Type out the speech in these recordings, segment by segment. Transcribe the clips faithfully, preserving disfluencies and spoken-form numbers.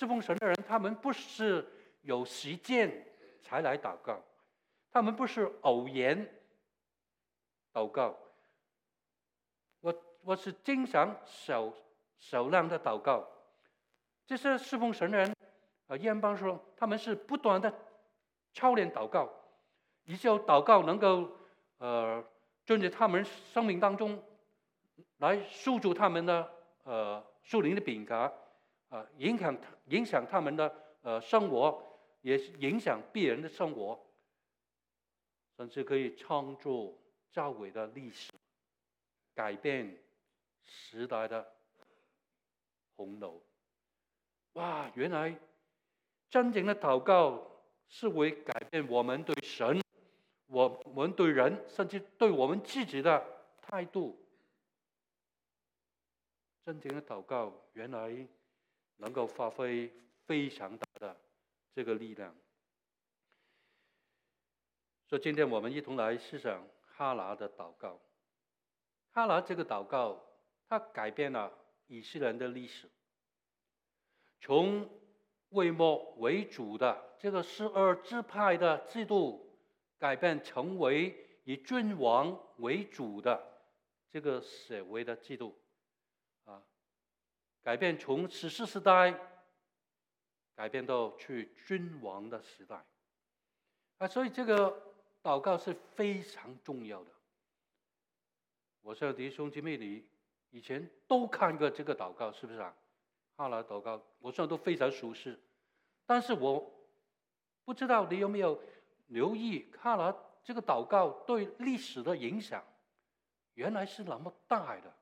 侍奉神的人，他们不是有时间才来祷告，他们不是偶然祷告。我我是经常少少量的祷告。这些侍奉神的人，啊，燕邦说他们是不断的操练祷告，以致祷告能够呃进入他们生命当中，来塑造他们的呃属灵的品格，啊、呃，影响影响他们的呃生活，也影响别人的生活，甚至可以创造教会的历史，改变时代的洪流。哇，原来真正的祷告是会改变我们对神、我们对人，甚至对我们自己的态度。真正的祷告原来能够发挥非常大的这个力量。所以今天我们一同来思想哈拿的祷告。哈拿这个祷告，它改变了以色列人的历史，从为末为主的这个十二支派的制度，改变成为以君王为主的这个社会的制度，啊，改变从史诗时代改变到去君王的时代，啊，所以这个祷告是非常重要的。我想弟兄姐妹你以前都看过这个祷告，是不是啊？哈拿祷告，我想都非常熟悉。但是我不知道你有没有留意哈拿这个祷告对历史的影响，原来是那么大的。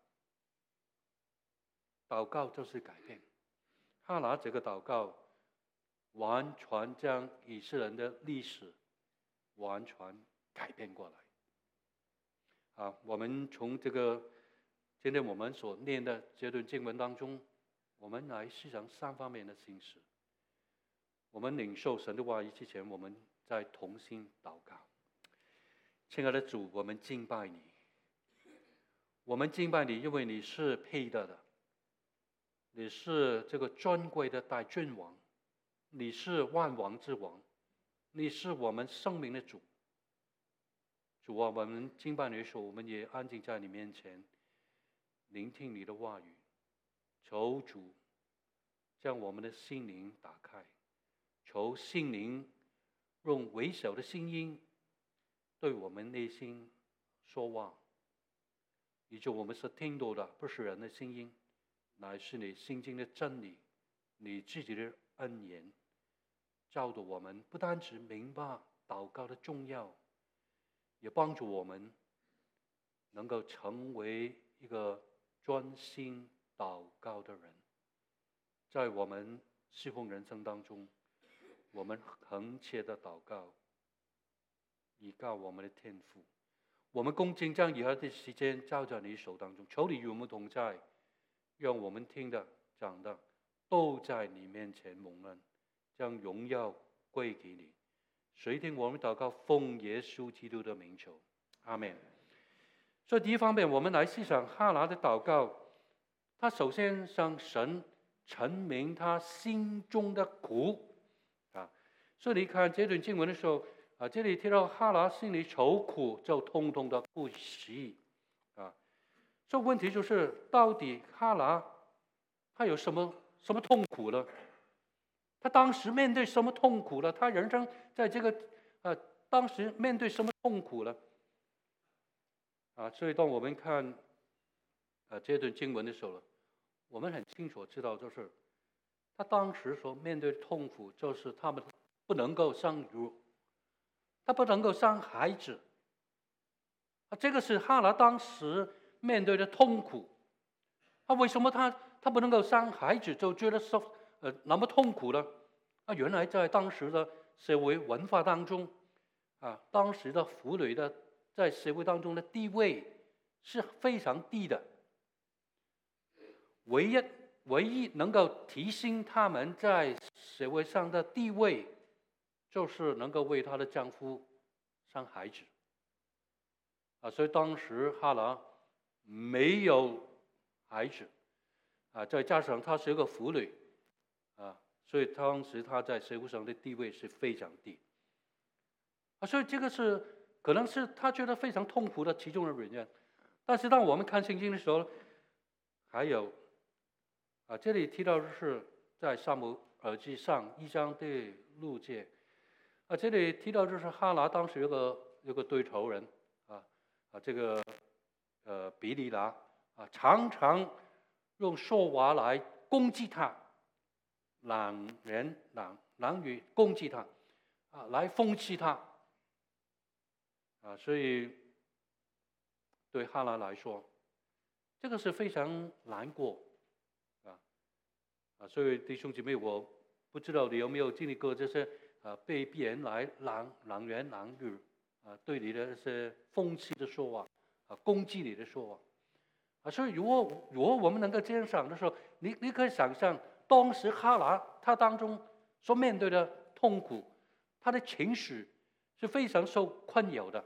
祷告就是改变，哈拿这个祷告完全将以色列人的历史完全改变过来。啊，我们从这个今天我们所念的这段经文当中，我们来思想三方面的心事。我们领受神的话语之前，我们在同心祷告。亲爱的主，我们敬拜你，我们敬拜你，因为你是配得的，你是这个尊贵的大君王，你是万王之王，你是我们生命的主。主啊，我们敬拜你的时候，我们也安静在你面前，聆听你的话语。求主将我们的心灵打开，求心灵用微小的声音对我们内心说话，以致我们是听到的不是人的声音，乃是你心经的真理，你自己的恩言，教导我们不单只明白祷告的重要，也帮助我们能够成为一个专心祷告的人。在我们侍奉人生当中，我们恳切的祷告，依靠我们的天父。我们恭敬将以后的时间交在你手当中，求你与我们同在，让我们听的讲的都在你面前蒙恩，将荣耀归给你。谁听我们祷告，奉耶稣基督的名求，阿们。所以第一方面，我们来思想哈拿的祷告，他首先向神陈明他心中的苦啊。所以你看这段经文的时候啊，这里提到哈拿心里愁苦，就通通的不喜啊。这问题就是，到底哈拿他有什么什么痛苦呢？他当时面对什么痛苦了？他人生在这个呃，当时面对什么痛苦了？啊，所以当我们看呃这段经文的时候，我们很清楚知道，就是他当时所面对的痛苦，就是他们不能够生育，他不能够生孩子。啊，这个是哈拿当时面对的痛苦。他为什么他他不能够生孩子，就觉得受呃那么痛苦呢？啊，原来在当时的社会文化当中，啊，当时的妇女的在社会当中的地位是非常低的。唯一唯一能够提升他们在社会上的地位，就是能够为她的丈夫生孩子。啊，所以当时哈拿没有孩子，啊，再加上她是一个妇女，啊， 所以当时他在社会上的地位是非常低。啊，所以这个是可能是他觉得非常痛苦的其中的原因。但是当我们看圣经的时候，还有啊，这里提到的是在撒母耳记上一章的六节啊，这里提到就是哈拿当时有个有个对头人啊啊，这个呃比利拿啊，常常用说话来攻击他，狼人狼狼语攻击他啊，来讽刺他啊，所以对哈拿来说，这个是非常难过啊啊，所以弟兄姐妹，我不知道你有没有经历过这些啊被别人来狼狼言狼语啊对你的这些讽刺的说话啊攻击你的说话啊，所以如果如果我们能够这样想的时候，你你可以想象当时哈拿他当中所面对的痛苦，他的情绪是非常受困扰的，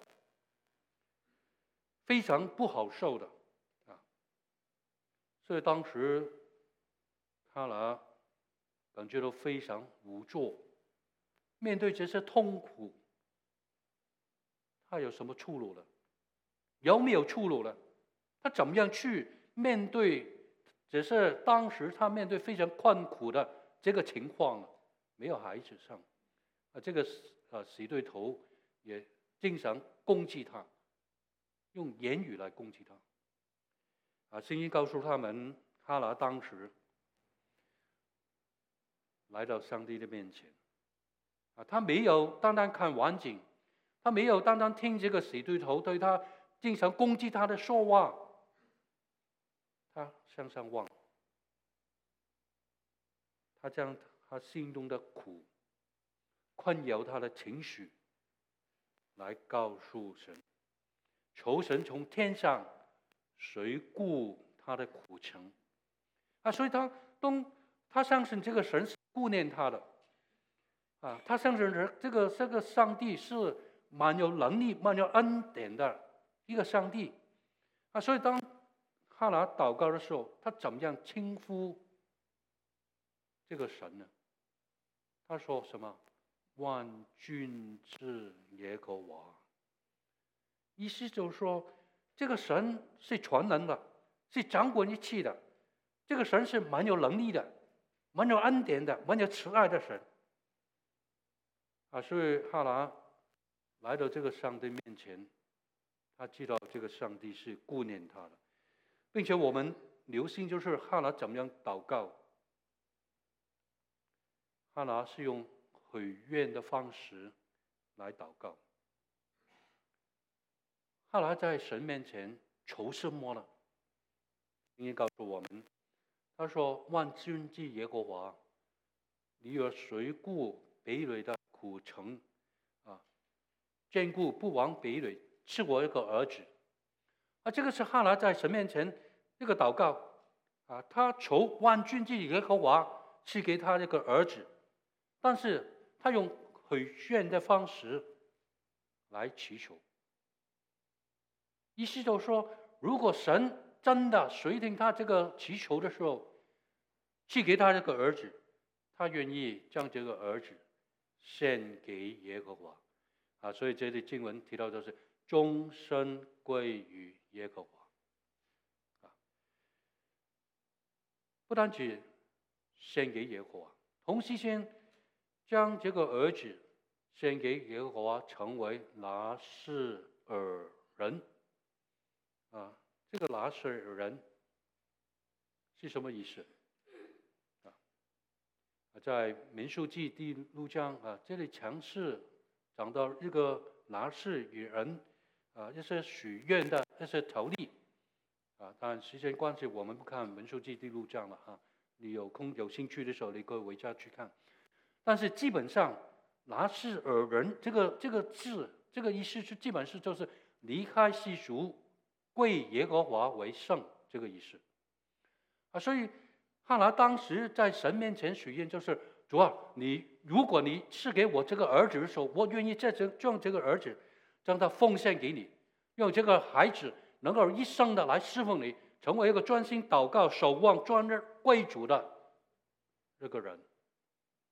非常不好受的啊。所以当时哈拿感觉到非常无助，面对这些痛苦，他有什么出路呢？有没有出路呢？他怎么样去面对只是当时他面对非常困苦的这个情况呢？没有孩子生啊，这个啊死对头也经常攻击他，用言语来攻击他啊。圣经告诉他们，哈拿当时来到上帝的面前啊，他没有单单看晚景，他没有单单听这个死对头对他经常攻击他的说话，他向上望，他将他心中的苦、困扰他的情绪来告诉神，求神从天上垂顾他的苦情啊！所以他当他相信这个神是顾念他的啊，他相信这个这个上帝是蛮有能力、蛮有恩典的一个上帝啊！所以当哈拿祷告的时候，他怎么样称呼这个神呢？他说什么？万军之耶和华。意思就是说，这个神是全能的，是掌管一切的。这个神是蛮有能力的，蛮有恩典的，蛮有慈爱的神啊！所以哈拿来到这个上帝面前，他知道这个上帝是顾念他的，并且我们留心就是哈拿怎么样祷告。哈拿是用许愿的方式来祷告。哈拿在神面前求什么呢？圣经告诉我们，他说：“万军之耶和华，你若垂顾北垒的苦情啊，眷顾不亡北垒，赐我一个儿子。”啊，这个是哈拿在神面前一个祷告啊，他求万军之耶和华赐给他这个儿子。但是他用许愿的方式来祈求，意思就是说，如果神真的垂听他这个祈求的时候，赐给他这个儿子，他愿意将这个儿子献给耶和华啊。所以这里经文提到就是终身归于耶和华啊，不单只献给耶和华，同时间将这个儿子献给耶和华，成为拿撒耳人啊。这个拿撒耳人是什么意思啊？在民数记第六章啊，这里强势讲到这个拿撒耳人啊，一些许愿的一些条例啊。当然时间关系，我们不看民数记第六章了啊。你有空有兴趣的时候，你可以回家去看。但是基本上，拿撒耳人这个这个字，这个意思是基本是就是离开世俗，归耶和华为圣这个意思啊。所以哈拿当时在神面前许愿，就是主啊，你如果你赐给我这个儿子的时候，我愿意再将这个儿子将他奉献给你，用这个孩子能够一生的来侍奉你，成为一个专心祷告、守望、专日归主的这个人。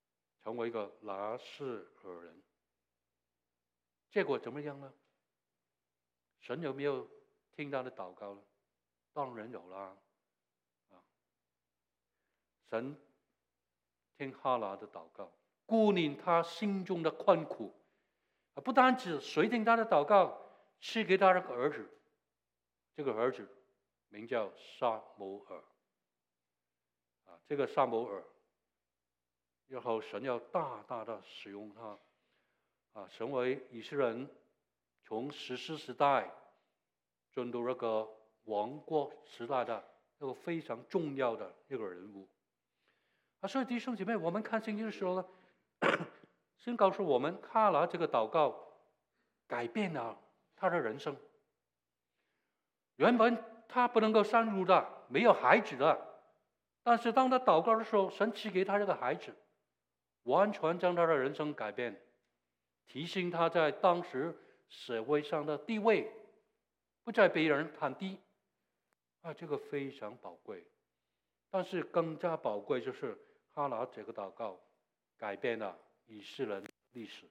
成为一个拿事尔人。结果怎么样呢？神有没有听他的祷告呢？当然有啦。啊，神听哈拿的祷告，顾念他心中的困苦。不单止垂听他的祷告，赐给他的儿子，这个儿子名叫撒母耳。啊，这个撒母耳，然后神要大大的使用他，啊，成为以色列人从士师时代进入一个王国时代的一个非常重要的一个人物。啊，所以弟兄姐妹，我们看圣经的时候呢，先告诉我们，哈拿这个祷告改变了他的人生。原本他不能够生育的，没有孩子的，但是当他祷告的时候，神赐给他这个孩子，完全将他的人生改变，提醒他在当时社会上的地位不再被人看低。啊，这个非常宝贵。但是更加宝贵就是哈拿这个祷告改变了以色列历史，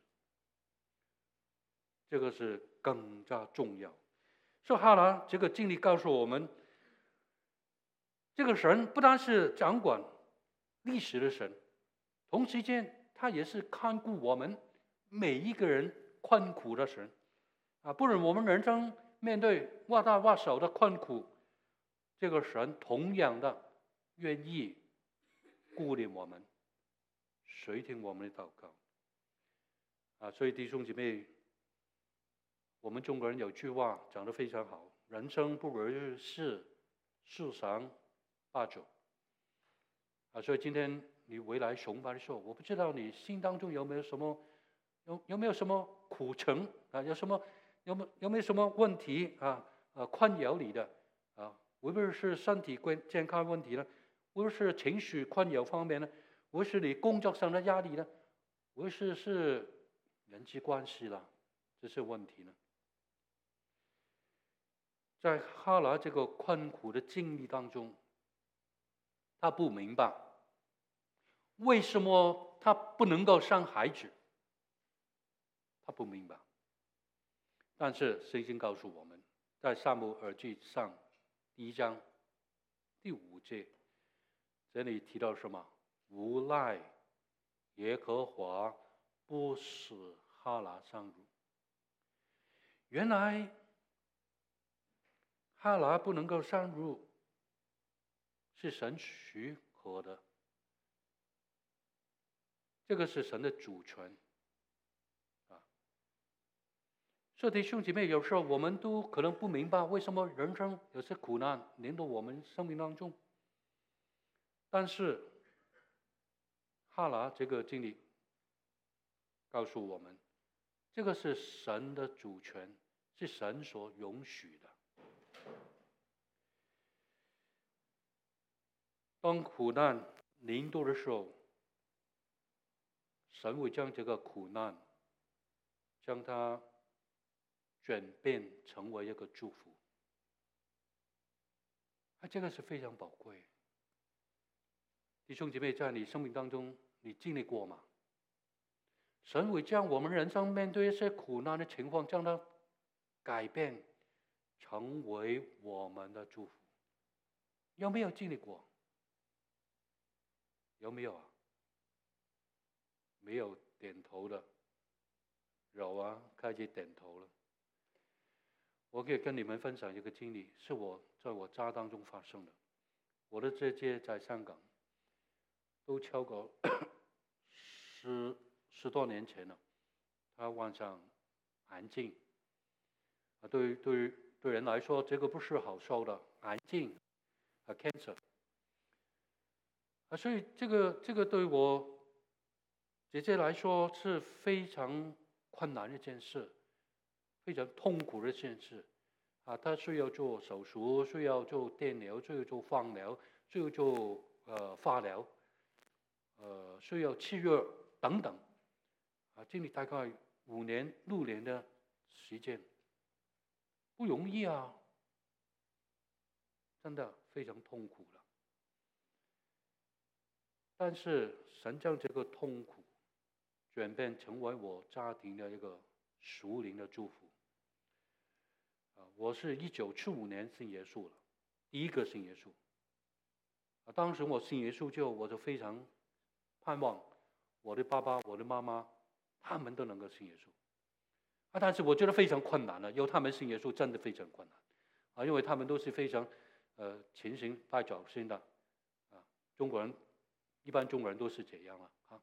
这个是更加重要。所以哈拿这个经历告诉我们，这个神不单是掌管历史的神，同时间他也是看顾我们每一个人困苦的神。啊，不论我们人生面对或大或小的困苦，这个神同样的愿意顾念我们，垂听我们的祷告。啊，所以弟兄姐妹，我们中国人有句话讲得非常好：人生不如意事十常八九。啊，所以今天你回来崇拜的时候，我不知道你心当中有没有什么有有没有什么苦情啊？有什么有没有没有什么问题啊？呃，困扰你的啊？无论是身体健康问题呢，无论是情绪困扰方面呢，无论是你工作上的压力呢，无论是是人际关系啦，这些问题呢，在哈拿这个困苦的经历当中，他不明白为什么他不能够生孩子，他不明白。但是圣经告诉我们，在撒母耳记上第一章第五节，这里提到什么？无奈耶和华不使哈拿生育。原来哈拿不能够生育是神许可的，这个是神的主权啊。所以弟兄姐妹，有时候我们都可能不明白为什么人生有些苦难临到我们生命当中，但是哈拿这个经历告诉我们，这个是神的主权，是神所允许的。当苦难临到的时候，神会将这个苦难将它转变成为一个祝福。啊，这个是非常宝贵。弟兄姐妹，在你生命当中，你经历过吗？神会将我们人生面对一些苦难的情况，将它改变成为我们的祝福。有没有经历过？有没有啊？没有点头的，有啊，开始点头了。我可以跟你们分享一个经历，是我在我家当中发生的。我的姐姐在香港，都超过十十多年前了，她患上癌症。啊，对对对人来说，这个不是好受的，癌症啊 ，cancer。啊，所以这个这个对我姐姐来说是非常困难的一件事，非常痛苦的一件事。啊，她需要做手术，需要做电疗，需要做放疗，需要做呃化疗，呃需要吃药等等。啊，经历大概五年六年的时间，不容易啊，真的非常痛苦了。但是神将这个痛苦转变成为我家庭的一个属灵的祝福。啊，我是一九七五年信耶稣了，第一个信耶稣。啊，当时我信耶稣就我就非常盼望我的爸爸、我的妈妈，他们都能够信耶稣。啊，但是我觉得非常困难了，由他们信耶稣真的非常困难。啊，因为他们都是非常呃勤行拜早先的。啊，中国人一般中国人都是这样了啊。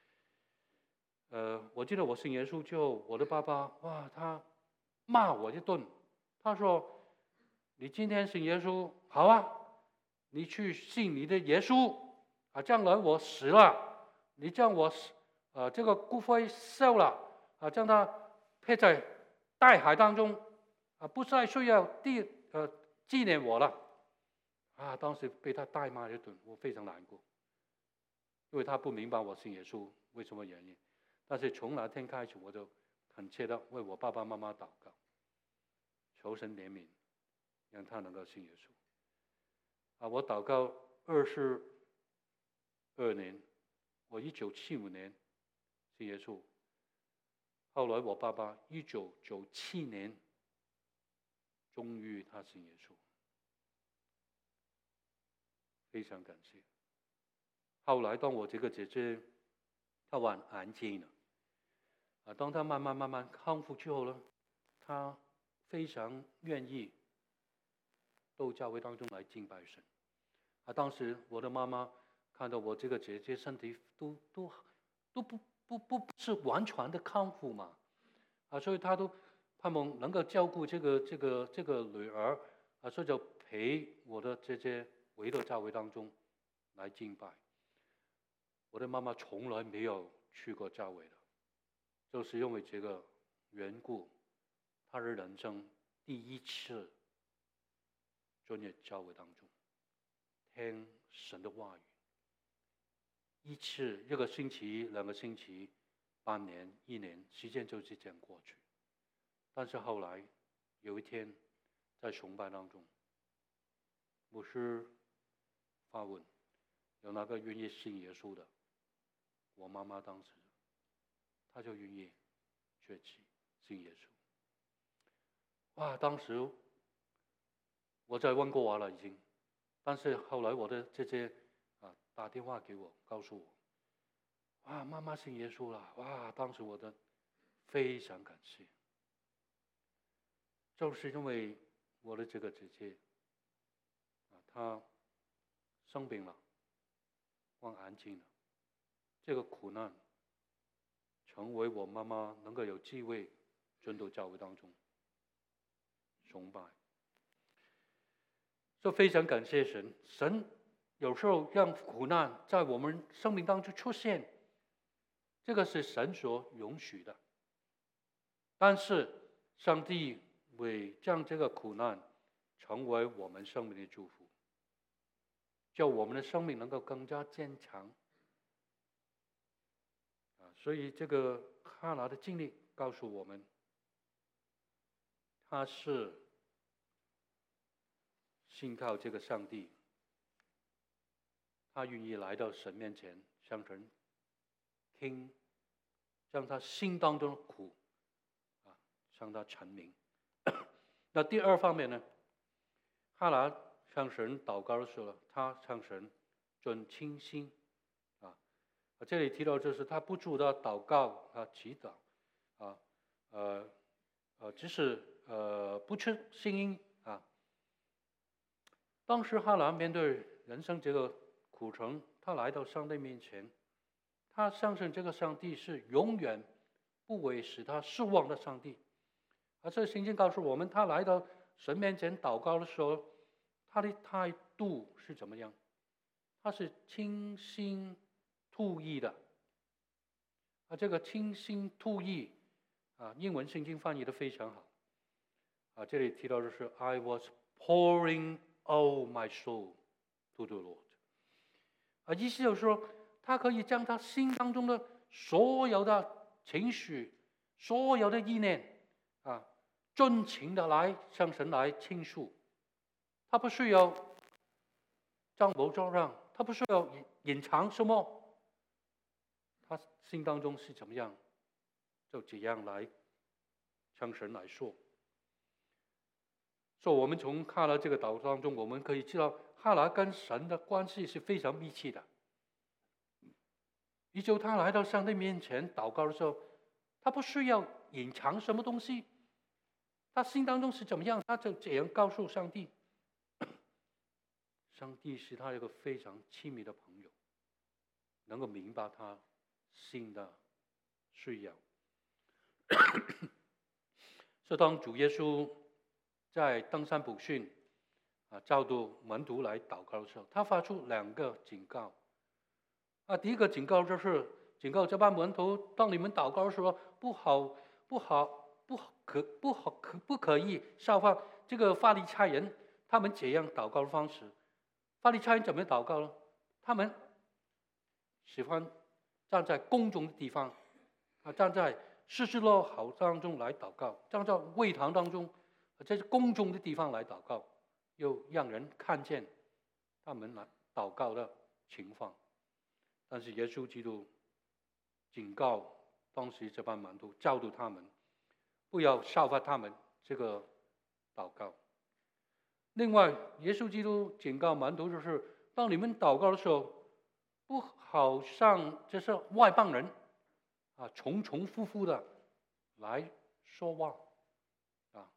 呃，我记得我信耶稣就我的爸爸哇，他骂我一顿，他说：“你今天信耶稣好啊，你去信你的耶稣啊，将来我死了，你将我呃这个骨灰烧了啊，将它配在大海当中啊，不再需要地呃纪念我了。”啊，当时被他大骂一顿，我非常难过，因为他不明白我信耶稣为什么原因。但是从那天开始，我就恳切的为我爸爸妈妈祷告，求神怜悯，让他能够信耶稣。啊，我祷告二十二年，我一九七五年信耶稣，后来我爸爸一九九七年，终于他信耶稣，非常感谢。后来当我这个姐姐，她患癌症了。啊，当他慢慢慢慢康复之后呢，他非常愿意到教会当中来敬拜神。啊，当时我的妈妈看到我这个姐姐身体都都都不不不不是完全的康复嘛，啊，所以她都盼望能够照顾这个这个这个女儿，啊，所以就陪我的姐姐回到教会当中来敬拜。我的妈妈从来没有去过教会的。就是因为这个缘故，他的人生第一次进入教会当中，听神的话语。一次一个星期、两个星期、半年、一年，时间就这样过去。但是后来有一天，在崇拜当中，牧师发问：有哪个愿意信耶稣的？我妈妈当时。他就愿意学习信耶稣。哇！当时我在温哥华了已经，但是后来我的姐姐啊打电话给我，告诉我，哇，妈妈信耶稣了！哇！当时我的非常感谢，就是因为我的这个姐姐啊，她生病了，患癌症了，这个苦难。成为我妈妈能够有机会进到教会当中崇拜，所以非常感谢神。神有时候让苦难在我们生命当中出现，这个是神所允许的。但是上帝会将这个苦难成为我们生命的祝福，叫我们的生命能够更加坚强。所以这个哈拿的经历告诉我们，他是信靠这个上帝，他愿意来到神面前向神听，将他心当中的苦啊向他阐明。那第二方面呢，哈拿向神祷告的时候，他向神准倾心。这里提到就是他不住的祷告啊祈祷啊呃呃只是呃不出声音啊。当时哈拿面对人生这个苦程，他来到上帝面前，他相信这个上帝是永远不会使他失望的上帝。而这圣经告诉我们，他来到神面前祷告的时候，他的态度是怎么样？他是倾心吐意的啊，这个倾心吐意啊，英文圣经翻译的非常好啊。这里提到的是 I was pouring out my soul to the Lord 啊，意思就是说，他可以将他心当中的所有的情绪、所有的意念啊，尽情的来向神来倾诉，他不需要张模张让，他不需要隐藏什么。 他心当中是怎么样，就怎样来向神来说。所以我们从哈拿这个祷告当中，我们可以知道哈拿跟神的关系是非常密切的。也就他来到上帝面前祷告的时候，他不需要隐藏什么东西，他心当中是怎么样，他就这样告诉上帝。上帝是他一个非常亲密的朋友，能够明白他心的需要。所以当主耶稣在登山宝训啊，教导门徒来祷告的时候，他发出两个警告。啊，第一个警告就是警告这班门徒，当你们祷告的时候，不好、不好、不可、不好、可不可以效法这个法利赛人他们这样祷告的方式。法利赛人怎么祷告呢？他们喜欢站在公众的地方，啊，站在施施乐好当中来祷告，站在会堂当中，这是公众的地方来祷告，又让人看见他们来祷告的情况。但是耶稣基督警告当时这班门徒，教导他们不要效法他们这个祷告。另外，耶稣基督警告门徒，就是当你们祷告的时候，不好像就是外邦人啊，重重复复的来说话啊。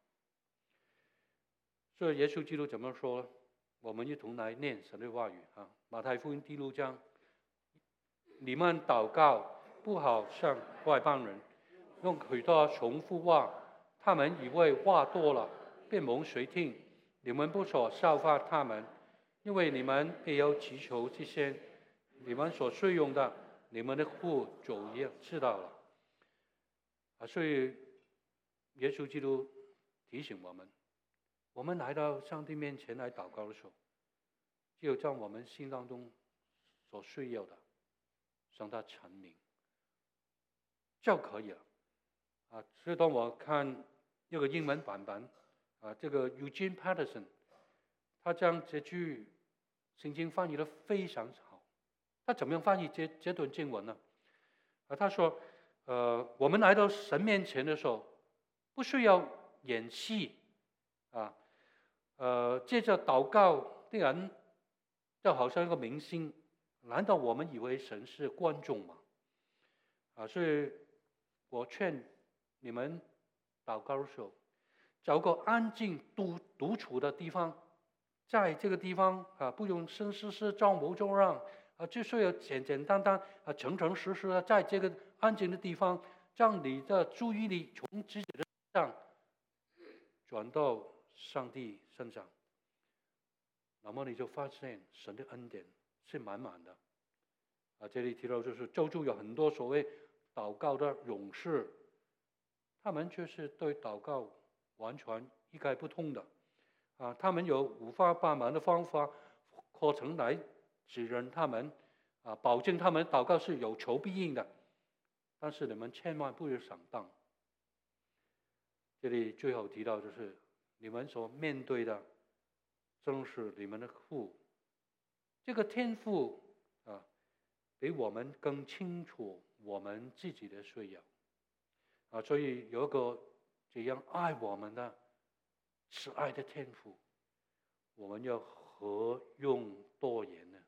所以耶稣基督怎么说呢？我们一同来念神的话语啊。马太福音第六章，你们祷告不好像外邦人，用许多重复话，他们以为话多了便蒙垂听。你们不所效法他们，因为你们没有祈求这些，你们所需用的，你们的父主也知道了。啊，所以耶稣基督提醒我们，我们来到上帝面前来祷告的时候，只有将我们心当中所需要的向他陈明就可以了。啊，所以当我看一个英文版本。啊，这个 Eugene Peterson， 他将这句圣经翻译得非常好。他怎么样翻译这这段经文呢？啊，他说，呃，我们来到神面前的时候，不需要演戏，啊，呃，借着祷告的人就好像一个明星，难道我们以为神是观众吗？啊，所以我劝你们祷告的时候，找个安静独独处的地方，在这个地方啊，不用声嘶嘶、装模作样啊，就需要简简单单啊、诚诚实实的，在这个安静的地方，让你的注意力从自己的身上转到上帝身上，那么你就发现神的恩典是满满的。啊，这里提到就是周遭有很多所谓祷告的勇士，他们却是对祷告完全一概不通的，啊，他们有五花八门的方法课程来指引他们，啊，保证他们祷告是有求必应的。但是你们千万不要上当。这里最后提到就是，你们所面对的正是你们的父，这个天父啊，比我们更清楚我们自己的需要，啊，所以有一个这样爱我们的慈爱的天父，我们要何用多言呢？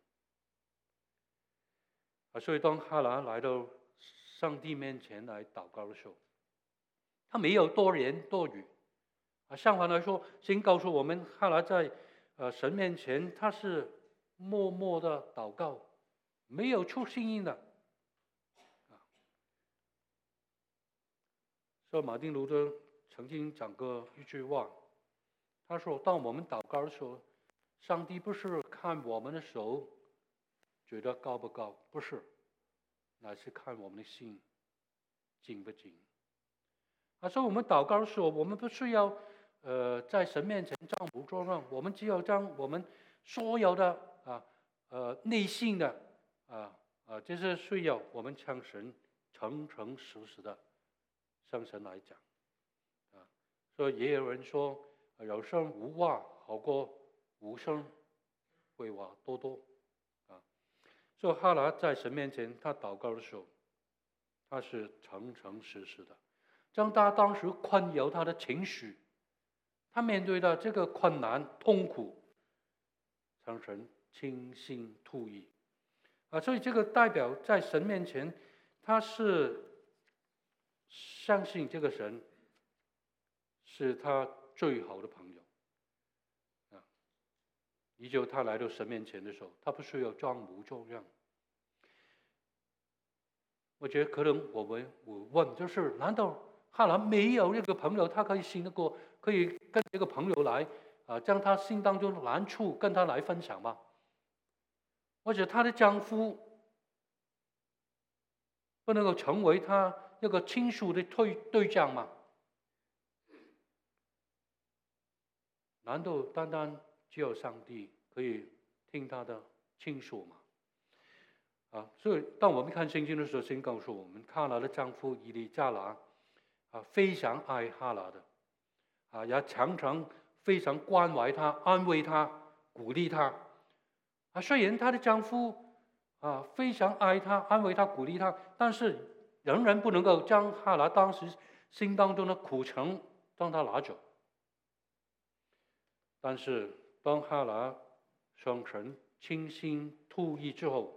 啊，所以当哈拿来到上帝面前来祷告的时候，他没有多言多语，啊，相反来说，先告诉我们，哈拿在呃神面前，他是默默的祷告，没有出声音的。所以马丁路德曾经讲过一句话，他说：“当我们祷告的时候，上帝不是看我们的手觉得高不高，不是，乃是看我们的心静不静。”啊，所以我们祷告的时候，我们不需要呃在神面前装模作样，我们只要将我们所有的啊呃内心的啊啊这些需要，我们向神诚诚实实的向神来讲。啊，所以也有人说，有声无话好过无声废话多多。啊，所以哈拿在神面前他祷告的时候， 他是诚诚实实的。当他当时困扰他的情绪，他面对的这个困难痛苦，向神倾心吐意啊，所以这个代表在神面前，他是相信这个神是他最好的朋友啊。依旧他来到神面前的时候，他不需要装模作样。我觉得可能我们我问就是，难道哈兰没有一个朋友，他可以信得过，可以跟这个朋友来啊，将他心当中的难处跟他来分享吗？或者她的丈夫不能够成为她一个倾诉的对对象吗？难道单单只有上帝可以听她的倾诉吗？啊，所以当我们看圣经的时候，圣经告诉我们，哈拿的丈夫以利加拿啊，非常爱哈拿的，啊，也常常非常关怀她、安慰她、鼓励她。啊，虽然她的丈夫啊非常爱她、安慰她、鼓励她，但是仍然不能够将哈拿当时心当中的苦情让她拿走。但是当哈拿向神倾心吐意之后，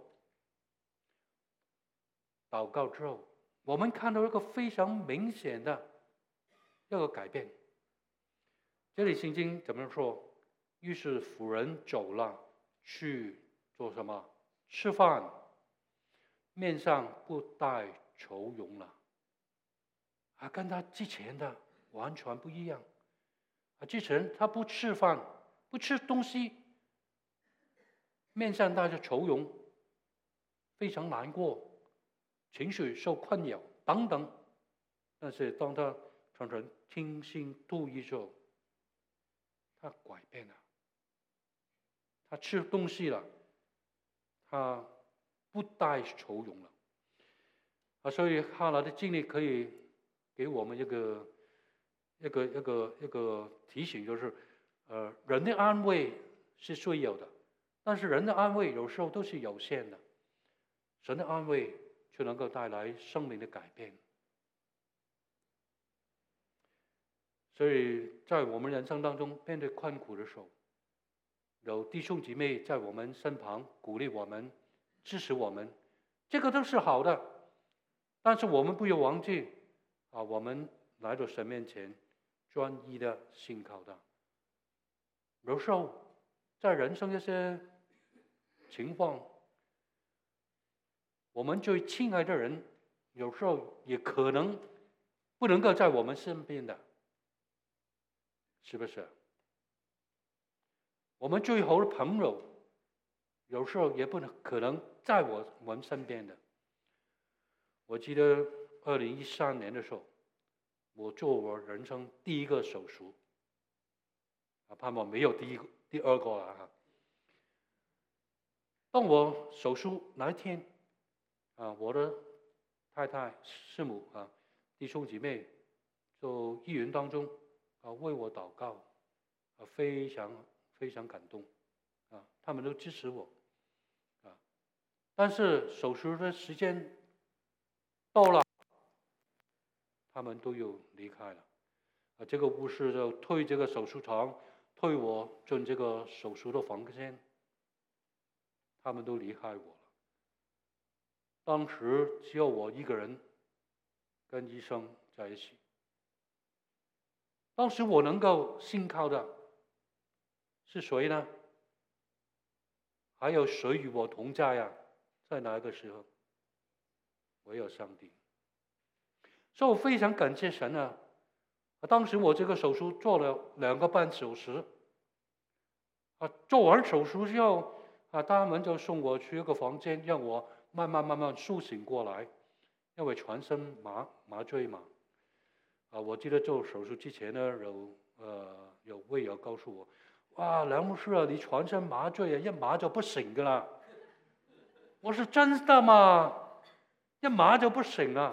祷告之后，我们看到一个非常明显的一个改变。这里圣经怎么说？于是妇人走了，去做什么？吃饭，面上不带愁容了。啊，跟他之前的完全不一样。啊，之前他不吃饭，不吃东西，面上带着愁容，非常难过，情绪受困扰等等。但是当他常常倾心吐意之后，他改变了，他吃东西了，他不带愁容了。啊，所以哈拿的经历可以给我们一个一个一个一个提醒，就是呃，人的安慰是需要的，但是人的安慰有时候都是有限的，神的安慰却能够带来生命的改变。所以在我们人生当中面对困苦的时候，有弟兄姐妹在我们身旁鼓励我们、支持我们，这个都是好的。但是我们不要忘记啊，我们来到神面前，专一的信靠他。有时候在人生一些情况，我们最亲爱的人，有时候也可能不能够在我们身边的，是不是？我们最好的朋友，有时候也不能可能在我们身边的。我记得二零一三年的时候，我做我人生第一个手术，啊，盼望没有第一个、第二个了哈。当我手术那一天，啊，我的太太、师母啊、弟兄姐妹，就医院当中啊为我祷告，啊，非常非常感动，啊，他们都支持我，啊，但是手术的时间到了，他们都又离开了，啊，这个护士就推这个手术床，推我进这个手术的房间，他们都离开我了。当时只有我一个人跟医生在一起。当时我能够信靠的是谁呢？还有谁与我同在呀？在哪一个时候？唯有上帝。所以我非常感谢神啊！当时我这个手术做了两个半小时，啊，做完手术之后，啊，他们就送我去一个房间，让我慢慢慢慢苏醒过来，因为全身麻麻醉嘛。啊，我记得做手术之前呢，有呃有会友告诉我，哇，梁牧师啊，你全身麻醉啊，一麻就不醒噶啦。我说真的吗？一麻就不醒了，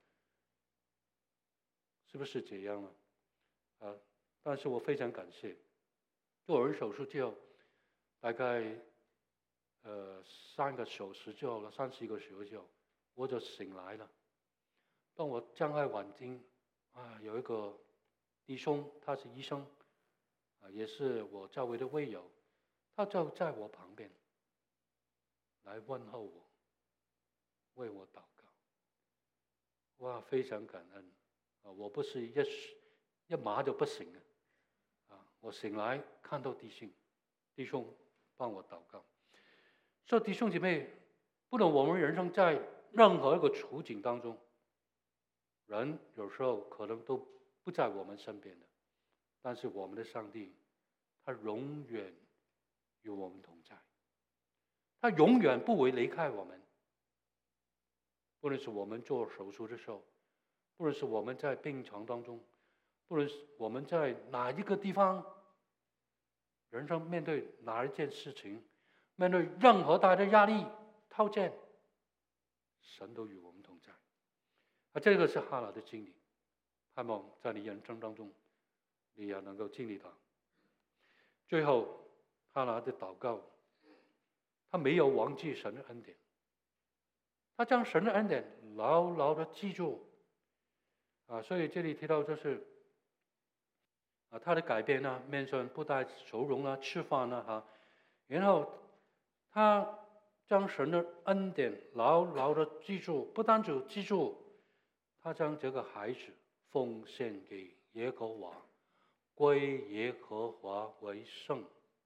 是不是这样呢？啊，但是我非常感谢，做完手术之后，大概呃三个小时之后了，三四个小时之后，我就醒来了。 当我张开眼睛啊，有一个弟兄，他是医生啊，也是我教会的会友，他就在我旁边来问候我，为我祷告。哇，非常感恩啊！我不是一一麻就不行了啊！我醒来看到弟兄，弟兄帮我祷告。所以弟兄姐妹，不论我们人生在任何一个处境当中，人有时候可能都不在我们身边的，但是我们的上帝，他永远与我们同在，他永远不会离开我们。不论是我们做手术的时候，不论是我们在病床当中，不论是我们在哪一个地方，人生面对哪一件事情，面对任何大的压力、挑战，神都与我们同在。啊，这个是哈拿的经历，盼望在你人生当中，你也能够经历它。最后，哈拿的祷告，他没有忘记神的恩典，他将神的恩典牢牢的记住。啊，所以这里提到就是啊，他的改变呢，面上不带愁容啊，吃饭啊，哈，然后他将神的恩典牢牢的记住，不单只记住，他将这个孩子奉献给耶和华，归耶和华为圣。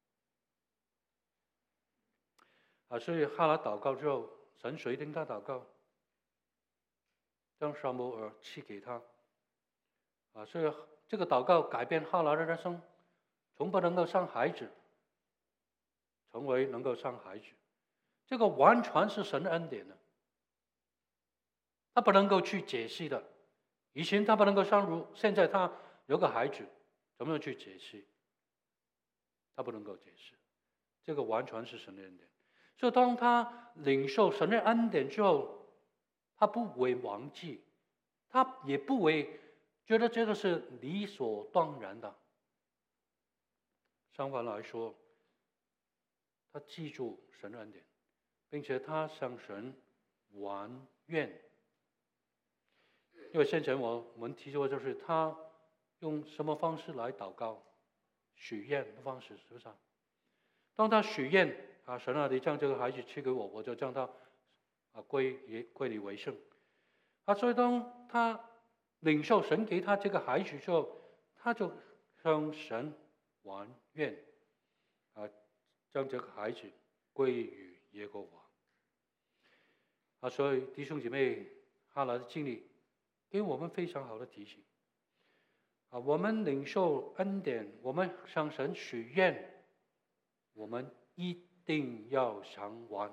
啊，所以哈拿祷告之后，神垂听他祷告，将撒母耳赐给他。啊，所以这个祷告改变哈拿的人生，从不能够生孩子，成为能够生孩子，这个完全是神的恩典呢。他不能够去解释的，以前他不能够生乳，现在他有个孩子，怎么样去解释？他不能够解释，这个完全是神的恩典。所以当他领受神的恩典之后，他不会忘记，他也不会觉得这个是理所当然的。相反来说，他记住神的恩典，并且他向神还愿。因为先前我们提过，就是他用什么方式来祷告？许愿的方式，是不是啊？当他许愿啊，神啊，你将这个孩子赐给我，我就将他啊归也归你为圣啊。所以当他领受神给他这个孩子之后，他就向神还愿啊，将这个孩子归于耶和华啊。所以弟兄姐妹，哈拿的经历给我们非常好的提醒啊！我们领受恩典，我们向神许愿，我们一定要偿还。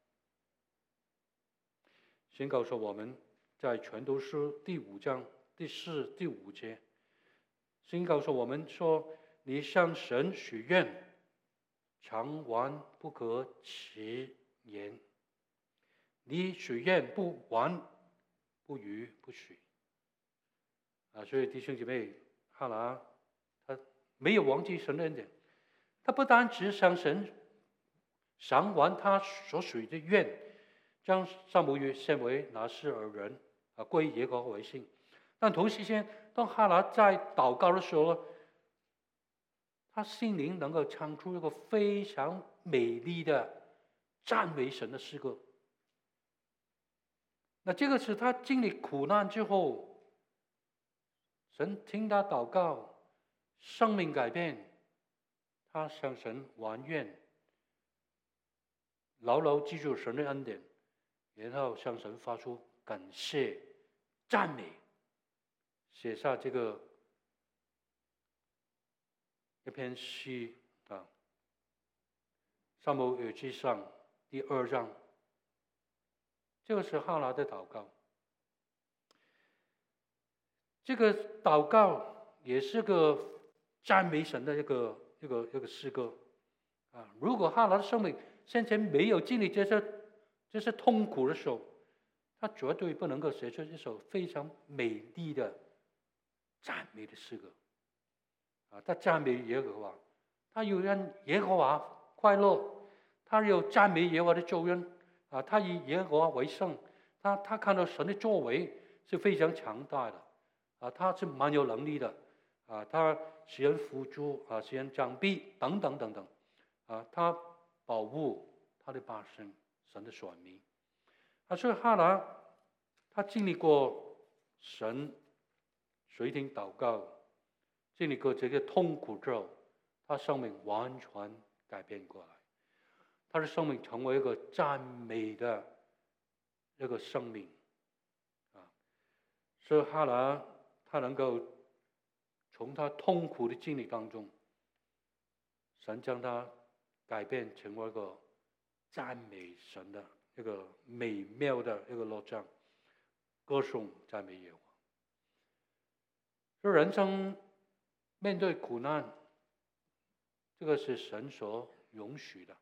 先告诉我们，在传道书第五章第四、第五节，先告诉我们说：你向神许愿，偿还不可迟延。你许愿不还，不予不许。啊，所以弟兄姐妹，哈拿他没有忘记神的恩典，他不单只向神偿还他所许的愿，将撒母耳献为拿细耳人啊，归耶和华为圣。但同时间，当哈拿在祷告的时候，他心灵能够唱出一个非常美丽的赞美神的诗歌。那这个是他经历苦难之后，神听他祷告，生命改变，他向神还愿，牢牢记住神的恩典，然后向神发出感谢、赞美，写下这个一篇诗啊，《撒母耳记上》第二章。这个是哈拿的祷告。这个祷告也是个赞美神的一个一个一个诗歌啊。如果哈拿的生命先前没有经历这些这些痛苦的时候，他绝对不能够写出一首非常美丽的赞美的诗歌啊。他赞美耶和华，他又让耶和华快乐，他又赞美耶和华的救恩啊。他以耶和华为圣，他他看到神的作为， 是非常强大的，啊，他是蛮有能力的，啊，他使人辅助，啊，使人长臂等等等等，啊，他保护他的百姓，神的选民，啊，所以哈拿他经历过神垂听祷告，经历过这个痛苦之后，他生命完全改变过来，他的生命成为一个赞美的这个生命，啊，所以哈拿他能够从他痛苦的经历当中，神将他改变成为一个赞美神的一个美妙的一个乐章，歌颂赞美耶和华。所以人生面对苦难，这个是神所允许的，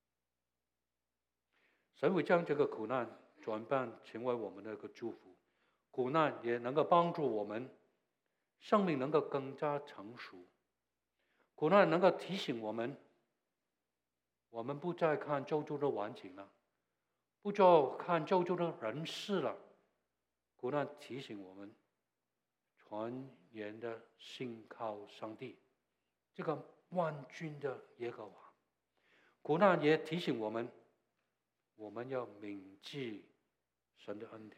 神会将这个苦难转变成为我们的一个祝福，苦难也能够帮助我们生命能够更加成熟，苦难能够提醒我们，我们不再看周遭的环境了，不再看周遭的人事了，苦难提醒我们全然的信靠上帝，这个万军的耶和华。苦难也提醒我们，我们要铭记神的恩典，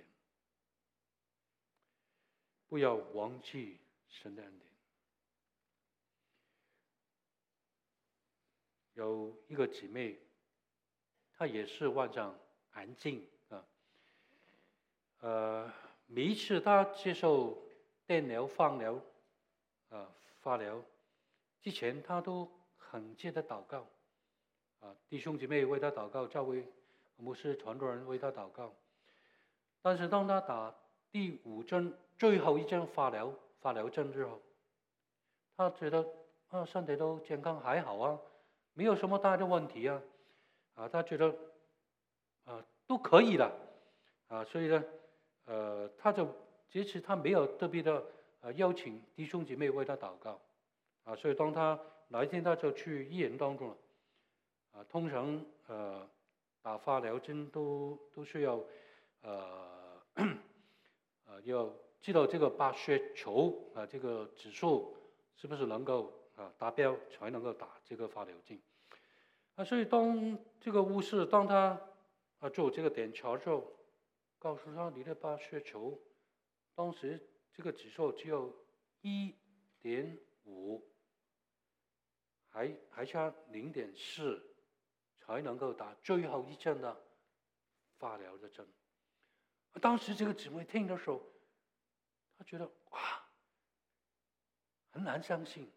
不要忘记神的恩典。有一个姊妹，她也是患上癌症啊，呃，每一次她接受电疗、放疗、啊化疗之前，她都很记得祷告，啊，弟兄姐妹为她祷告，教会牧师、传道人为她祷告。但是当她打第五针、最后一针化疗化疗针之后，她觉得啊，身体都健康还好啊。没有什么大的问题啊，啊，他觉得啊都可以了，啊，所以呢，呃，他就其实他没有特别的呃邀请弟兄姐妹为他祷告，啊，所以当他哪一天他就去医院当中了，啊，通常呃打化疗针都都需要呃呃要知道这个白血球啊这个指数是不是能够啊达标才能够打这个化疗针。啊，所以当这个护士当他啊做这个检查之后，告诉他你的白血球当时这个指数只有一点五，还还差零点四才能够打最后一针的化疗的针。当时这个姊妹听的时候，她觉得哇，很难相信，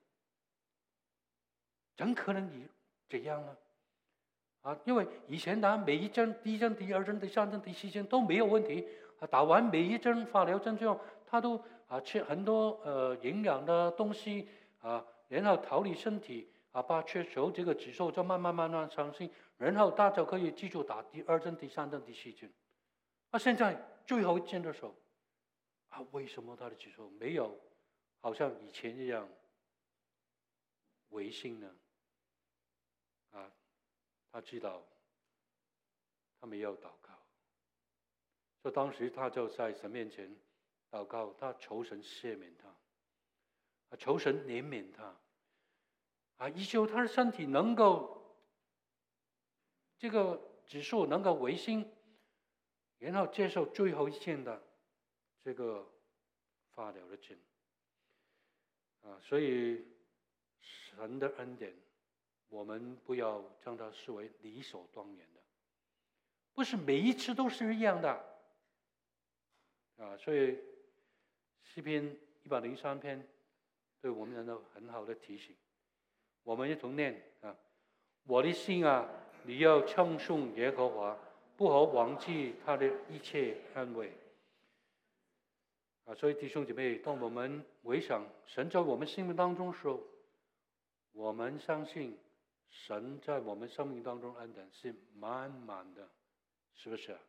怎可能你这样呢？啊，因为以前打每一针，第一针、第二针、第三针、第四针都没有问题，啊，打完每一针化疗针之后，他都啊吃很多呃营养的东西啊，然后调理身体啊，把血球这个指数就慢慢慢慢上升，然后他就可以继续打第二针、第三针、第四针。啊，现在最后一针的时候，啊，为什么他的指数没有好像以前一样微升呢？啊？他知道他没有祷告，所以当时他就在神面前祷告，他求神赦免他，啊，求神怜悯他，啊，以求他的身体能够这个指数能够维新，然后接受最后一线的这个化疗的针，啊，所以神的恩典，我们不要将它视为理所当然的，不是每一次都是一样的，啊，所以诗篇一百零三篇对我们有很好的提醒，我们一同念啊，我的心啊，你要称颂耶和华，不可忘记他的一切安慰。啊，所以弟兄姐妹，当我们回想神在我们生命当中的时候，我们相信神在我们生命当中恩典是满满的，是不是？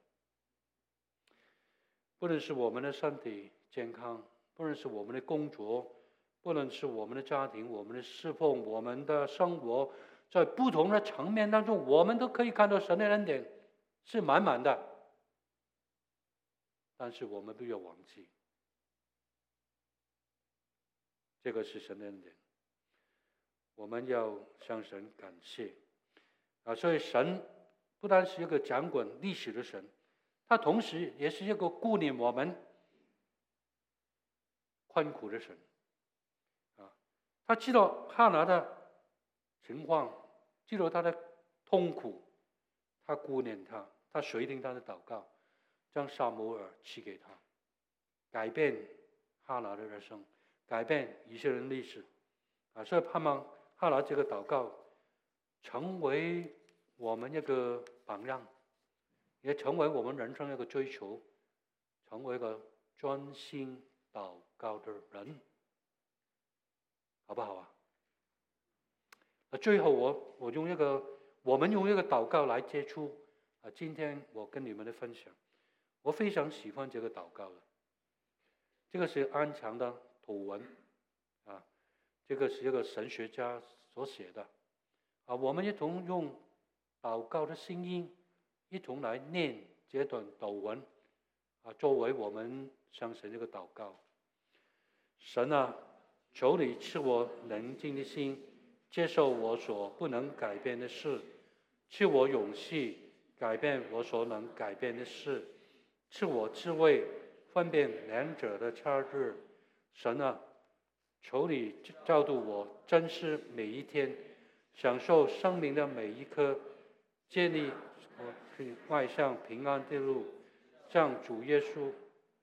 不论是我们的身体健康，不论是我们的工作，不论是我们的家庭，我们的侍奉，我们的生活，在不同的层面当中，我们都可以看到神的恩典是满满的。 但是我们不要忘记，这个是神的恩典，我们要向神感谢啊！所以神不单是一个掌管历史的神，他同时也是一个顾念我们困苦的神啊！他知道哈拿的情况，知道他的痛苦，他顾念他，他垂听他的祷告，将撒母耳赐给他，改变哈拿的人生，改变以色列人历史啊！所以盼望哈拿这个祷告成为我们一个榜样，也成为我们人生一个追求，成为一个专心祷告的人，好不好啊？那最后我我用一个我们用一个祷告来接触啊，今天我跟你们的分享，我非常喜欢这个祷告的。这个是安强的土文啊，这个是一个神学家所写的啊，我们一同用祷告的声音一同来念这段祷文啊，作为我们向神这个祷告。神啊，求你赐我冷静的心，接受我所不能改变的事，赐我勇气改变我所能改变的事，赐我智慧分辨两者的差距。神啊，求你教导我珍视每一天，享受生命的每一刻，建立我去迈向平安的路，像主耶稣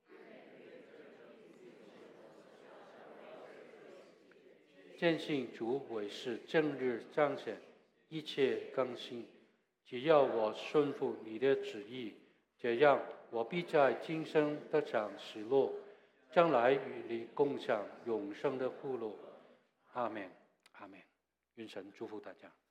坚信主为是正日彰显，一切更新。只要我顺服你的旨意，这样我必在今生得享喜乐，将来与你共享永生的福乐。阿们，阿们。愿神祝福大家。